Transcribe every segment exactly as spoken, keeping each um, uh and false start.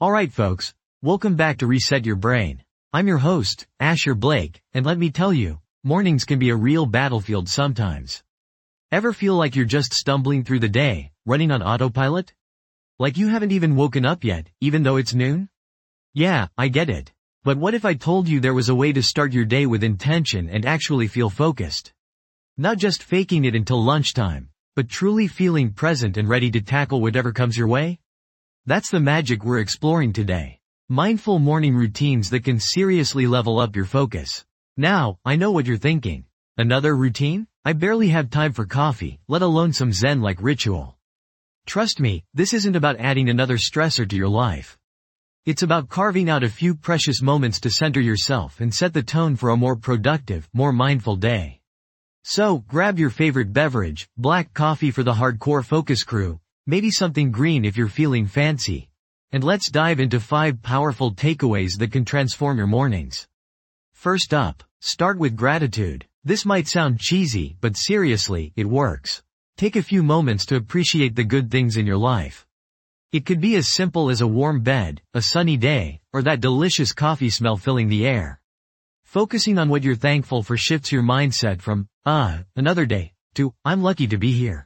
Alright folks, welcome back to Reset Your Brain. I'm your host, Asher Blake, and let me tell you, mornings can be a real battlefield sometimes. Ever feel like you're just stumbling through the day, running on autopilot? Like you haven't even woken up yet, even though it's noon? Yeah, I get it. But what if I told you there was a way to start your day with intention and actually feel focused? Not just faking it until lunchtime, but truly feeling present and ready to tackle whatever comes your way? That's the magic we're exploring today. Mindful morning routines that can seriously level up your focus. Now, I know what you're thinking. Another routine? I barely have time for coffee, let alone some Zen-like ritual. Trust me, this isn't about adding another stressor to your life. It's about carving out a few precious moments to center yourself and set the tone for a more productive, more mindful day. So, grab your favorite beverage, black coffee for the hardcore focus crew, maybe something green if you're feeling fancy. And let's dive into five powerful takeaways that can transform your mornings. First up, start with gratitude. This might sound cheesy, but seriously, it works. Take a few moments to appreciate the good things in your life. It could be as simple as a warm bed, a sunny day, or that delicious coffee smell filling the air. Focusing on what you're thankful for shifts your mindset from, ah, another day, to, I'm lucky to be here.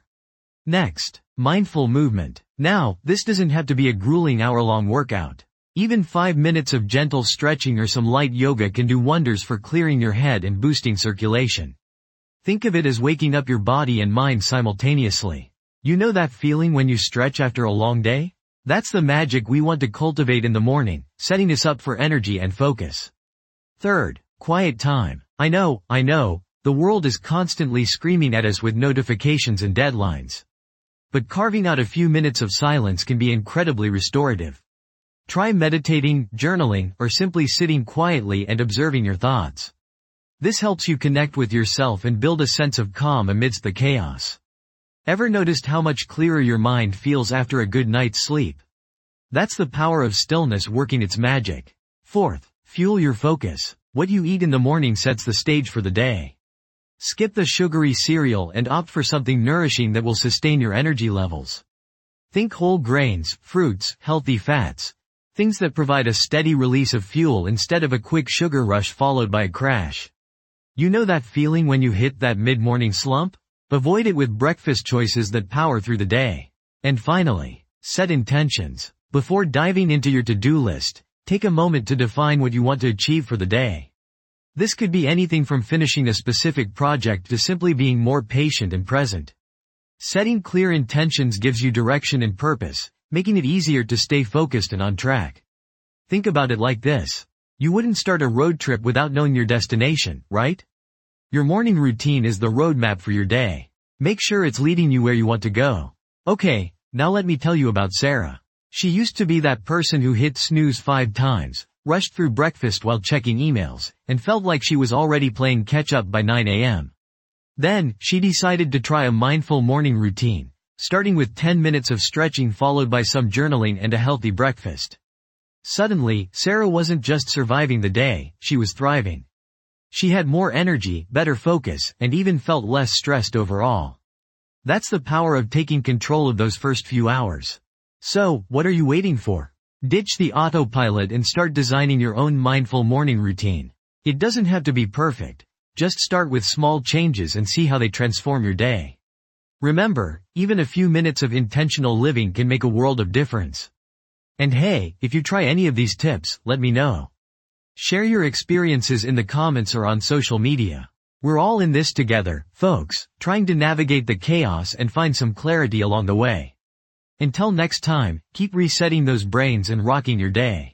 Next, mindful movement. Now, this doesn't have to be a grueling hour-long workout. Even five minutes of gentle stretching or some light yoga can do wonders for clearing your head and boosting circulation. Think of it as waking up your body and mind simultaneously. You know that feeling when you stretch after a long day? That's the magic we want to cultivate in the morning, setting us up for energy and focus. Third, quiet time. I know, I know, the world is constantly screaming at us with notifications and deadlines. But carving out a few minutes of silence can be incredibly restorative. Try meditating, journaling, or simply sitting quietly and observing your thoughts. This helps you connect with yourself and build a sense of calm amidst the chaos. Ever noticed how much clearer your mind feels after a good night's sleep? That's the power of stillness working its magic. Fourth, fuel your focus. What you eat in the morning sets the stage for the day. Skip the sugary cereal and opt for something nourishing that will sustain your energy levels. Think whole grains, fruits, healthy fats. Things that provide a steady release of fuel instead of a quick sugar rush followed by a crash. You know that feeling when you hit that mid-morning slump? Avoid it with breakfast choices that power through the day. And finally, set intentions. Before diving into your to-do list, take a moment to define what you want to achieve for the day. This could be anything from finishing a specific project to simply being more patient and present. Setting clear intentions gives you direction and purpose, making it easier to stay focused and on track. Think about it like this. You wouldn't start a road trip without knowing your destination, right? Your morning routine is the roadmap for your day. Make sure it's leading you where you want to go. Okay, now let me tell you about Sarah. She used to be that person who hit snooze five times, rushed through breakfast while checking emails, and felt like she was already playing catch-up by nine a m Then, she decided to try a mindful morning routine, starting with ten minutes of stretching followed by some journaling and a healthy breakfast. Suddenly, Sarah wasn't just surviving the day, she was thriving. She had more energy, better focus, and even felt less stressed overall. That's the power of taking control of those first few hours. So, what are you waiting for? Ditch the autopilot and start designing your own mindful morning routine. It doesn't have to be perfect. Just start with small changes and see how they transform your day. Remember, even a few minutes of intentional living can make a world of difference. And hey, if you try any of these tips, let me know. Share your experiences in the comments or on social media. We're all in this together, folks, trying to navigate the chaos and find some clarity along the way. Until next time, keep resetting those brains and rocking your day.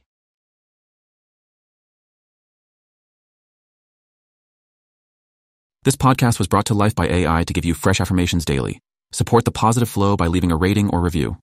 This podcast was brought to life by A I to give you fresh affirmations daily. Support the positive flow by leaving a rating or review.